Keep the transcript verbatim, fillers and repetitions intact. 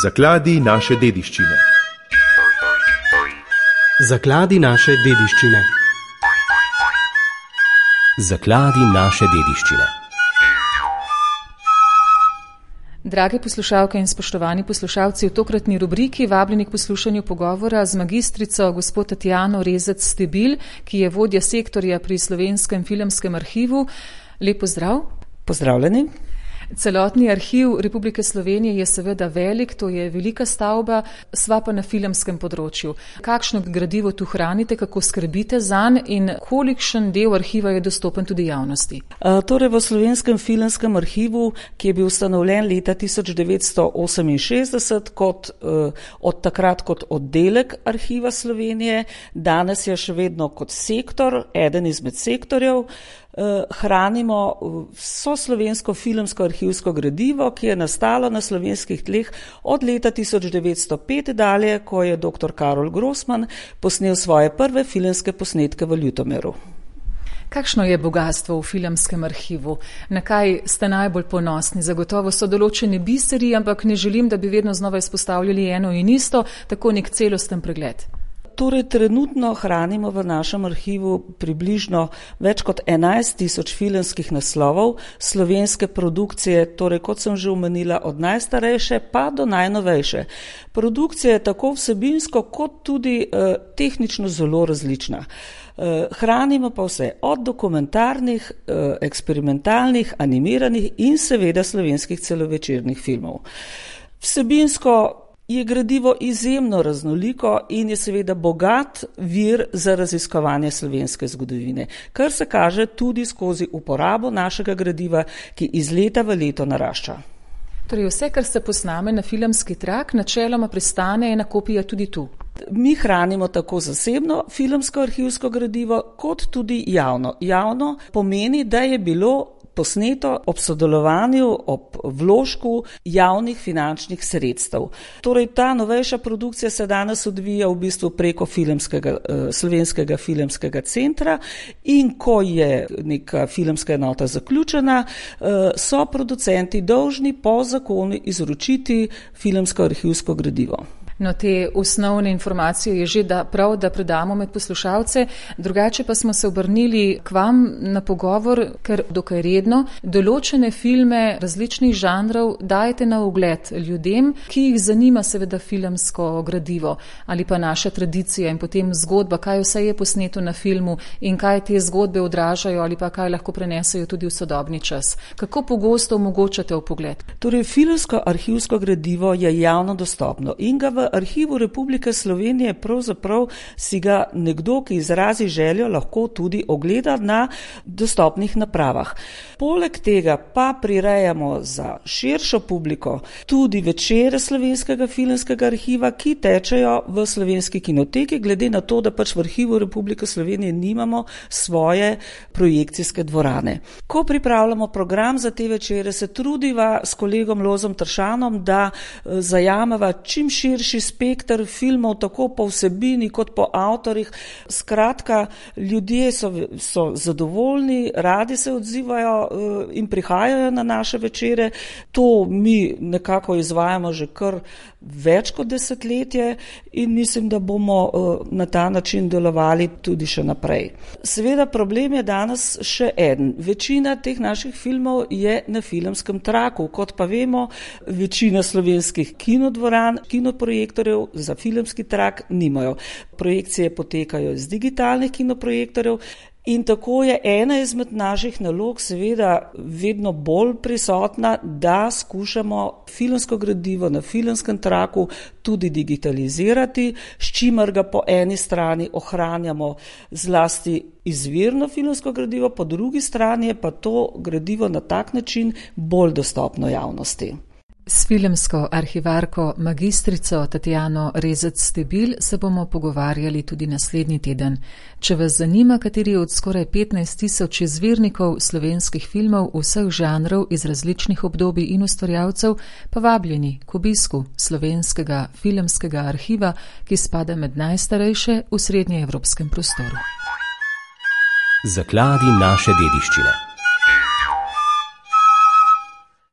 Zakladi naše dediščine. Zakladi naše dediščine. Zakladi naše dediščine. Drage poslušalke in spoštovani poslušalci, v tokratni rubriki vabljeni k poslušanju pogovora z magistrico gospod Tatjano Rezec-Stebil, ki je vodja sektorja pri Slovenskem filmskem arhivu. Lep pozdrav. Pozdravljeni. Celotni arhiv Republike Slovenije je seveda velik, to je velika stavba, sva pa na filmskem področju. Kakšno gradivo tu hranite, kako skrbite zanj in kolikšen del arhiva je dostopen tudi javnosti? Uh, torej v Slovenskem filmskem arhivu, ki je bil ustanovljen leta tisoč devetsto oseminšestdeset kot, uh, od takrat kot oddelek Arhiva Slovenije, danes je še vedno kot sektor, eden izmed sektorjev, hranimo vso slovensko filmsko arhivsko gradivo, ki je nastalo na slovenskih tleh od leta tisoč devetsto pet dalje, ko je doktor Karol Grossman posnel svoje prve filmske posnetke v Ljutomeru. Kakšno je bogatstvo v filmskem arhivu? Na kaj ste najbolj ponosni? Zagotovo so določene biseri, ampak ne želim, da bi vedno znova izpostavljali eno in isto, tako nek celosten pregled. Torej, trenutno hranimo v našem arhivu približno več kot enajst tisoč filmskih naslovov slovenske produkcije, torej kot sem že omenila, od najstarejše pa do najnovejše. Produkcija je tako vsebinsko kot tudi eh, tehnično zelo različna. Eh, hranimo pa vse od dokumentarnih, eh, eksperimentalnih, animiranih in seveda slovenskih celovečernih filmov. Vsebinsko je gradivo izjemno raznoliko in je seveda bogat vir za raziskovanje slovenske zgodovine, kar se kaže tudi skozi uporabo našega gradiva, ki iz leta v leto narašča. Torej vse, kar se posname na filmski trak, načeloma pristane ena kopija tudi tu. Mi hranimo tako zasebno filmsko arhivsko gradivo, kot tudi javno. Javno pomeni, da je bilo posneto ob sodelovanju, ob vložku javnih finančnih sredstev. Torej, ta novejša produkcija se danes odvija v bistvu preko filmskega, eh, slovenskega filmskega centra in ko je neka filmska enota zaključena, eh, so producenti dolžni po zakonu izročiti filmsko arhivsko gradivo. No, te osnovne informacije je že da prav, da predamo med poslušalce, drugače pa smo se obrnili k vam na pogovor, ker dokaj redno določene filme različnih žanrov dajete na ogled ljudem, ki jih zanima seveda filmsko gradivo ali pa naša tradicija in potem zgodba, kaj vse je posneto na filmu in kaj te zgodbe odražajo ali pa kaj lahko prenesejo tudi v sodobni čas. Kako pogosto omogočate vpogled? Torej, filmsko arhivsko gradivo je javno dostopno in ga v Arhivu Republike Slovenije pravzaprav si ga nekdo, ki izrazi željo, lahko tudi ogleda na dostopnih napravah. Poleg tega pa prirejamo za širšo publiko tudi večere Slovenskega filmskega arhiva, ki tečejo v Slovenski kinoteki, glede na to, da pač v Arhivu Republike Slovenije nimamo svoje projekcijske dvorane. Ko pripravljamo program za te večere, se trudiva s kolegom Lozom Tršanom, da zajameva čim širši spektr filmov, tako po vsebini kot po avtorjih. Skratka, ljudje so, so zadovoljni, radi se odzivajo uh, in prihajajo na naše večere. To mi nekako izvajamo že kar več kot desetletje in mislim, da bomo uh, na ta način delovali tudi še naprej. Seveda problem je danes še eden. Večina teh naših filmov je na filmskem traku. Kot pa vemo, večina slovenskih kinodvoran, kinoprojektorjev za filmski trak nimajo. Projekcije potekajo iz digitalnih kinoprojektorjev. In tako je ena izmed naših nalog seveda vedno bolj prisotna, da skušamo filmsko gradivo na filmskem traku tudi digitalizirati, s čimer ga po eni strani ohranjamo zlasti izvirno filmsko gradivo, po drugi strani je pa to gradivo na tak način bolj dostopno javnosti. S filmsko arhivarko magistrico Tatjano Rezec-Stebil se bomo pogovarjali tudi naslednji teden. Če vas zanima, kateri od skoraj petnajst tisoč izvirnikov slovenskih filmov vseh žanrov iz različnih obdobij in ustvarjalcev, pa vabljeni k obisku Slovenskega filmskega arhiva, ki spada med najstarejše v srednjeevropskem prostoru. Zakladi naše dediščine.